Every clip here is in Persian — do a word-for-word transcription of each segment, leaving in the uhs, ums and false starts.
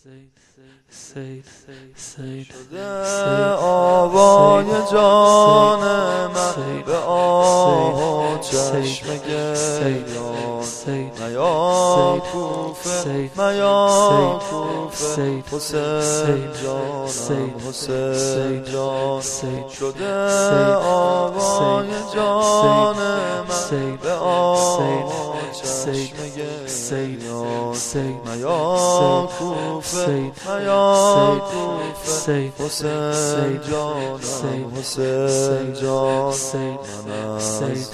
شده آوای جان من به آه و چشم گریان میا کوفه میا کوفه حسین جانم حسین جان شده آوای جان من به آه و چشم گریان میا کوفه میا کوفه حسین جانم حسین جان من از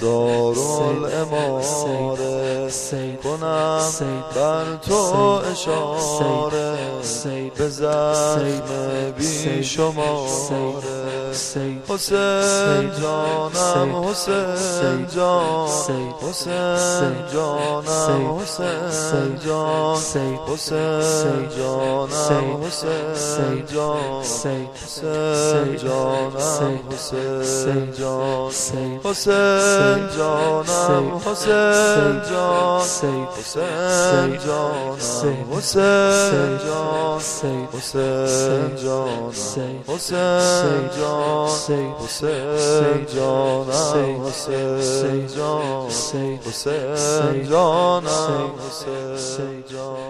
دارالاماره کنم بر تو اشاره به زخم بی شماره حسین جانم حسین جان حسین جانم حسین جان حسین جانم حسین جان حسین جانم حسین جان حسین جانم حسین جان حسین جانم حسین جان حسین جانم حسین جان حسین جانم حسین جان حسین جانم حسین جان